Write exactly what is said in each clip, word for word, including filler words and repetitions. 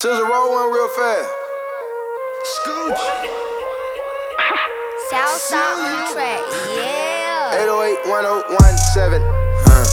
Scissor, roll one real fast. Scooch. Southside on the track, yeah. eight oh eight, one oh one seven. Uh,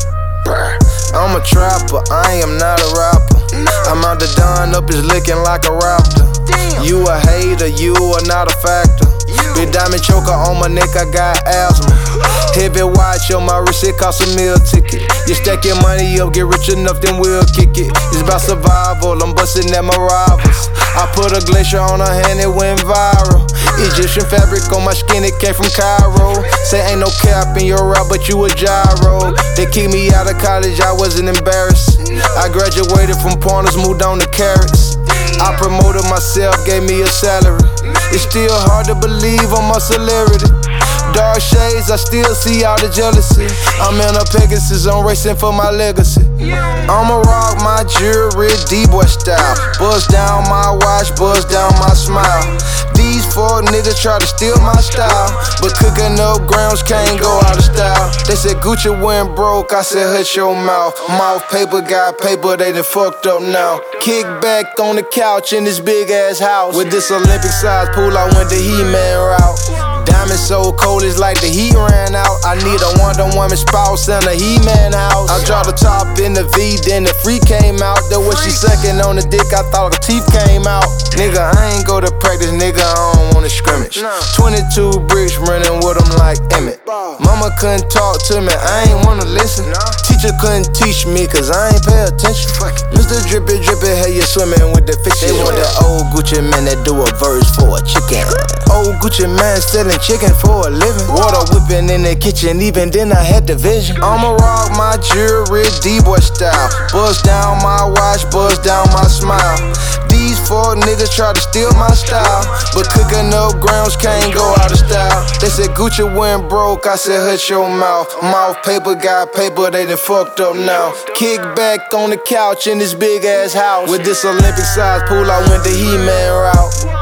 I'm a trapper, I am not a rapper. I'm out the done up, is looking like a raptor. You a hater, you are not a factor. Big diamond choker on my neck, I got asthma. Heavy watch on my wrist, it cost a meal ticket. You stack your money up, get rich enough, then we'll kick it. It's about survival, I'm busting at my rivals. I put a glacier on her hand, it went viral. Egyptian fabric on my skin, it came from Cairo. Say ain't no cap in your rap, but you a gyro. They kicked me out of college, I wasn't embarrassed. I graduated from pointers, moved on to carrots. I promoted myself, gave me a salary. It's still hard to believe I'm a celebrity. Dark shades, I still see all the jealousy. I'm in a Pegasus, I'm racing for my legacy. I'ma rock my jewelry, D-boy style. Buzz down my watch, buzz down my smile. These four niggas try to steal my style, but cooking up grams can't go out of style. They said Gucci went broke, I said hush your mouth. Mouth paper got paper, they done fucked up now. Kick back on the couch in this big ass house. With this Olympic size pool, I went the He-Man route. Diamond so cold, it's like the heat ran out. I need a Wonder Woman spouse and a He-Man house. I dropped the top in the V, then the freak came out. That was she sucking on the dick, I thought her teeth came out. Nigga, I ain't go to practice, nigga, I don't wanna scrimmage. twenty-two bricks running with them like Emmett. Mama couldn't talk to me, I ain't wanna listen. Teacher couldn't teach me, cause I ain't pay attention. Mister Drippy Drippy, hey, you swimming with the fish. They want that old Gucci man that do a verse for a chicken. Old Gucci man selling chicken for a living. Water whipping in the kitchen, even then I had the vision. I'ma rock my jewelry, D-boy style. Buzz down my watch, buzz down my smile. These four niggas try to steal my style, but cooking up grams can't go out of style. They said Gucci went broke, I said hush your mouth. Mouth paper got paper, they done fucked up now. Kick back on the couch in this big ass house. With this Olympic size pool, I went the He-Man route.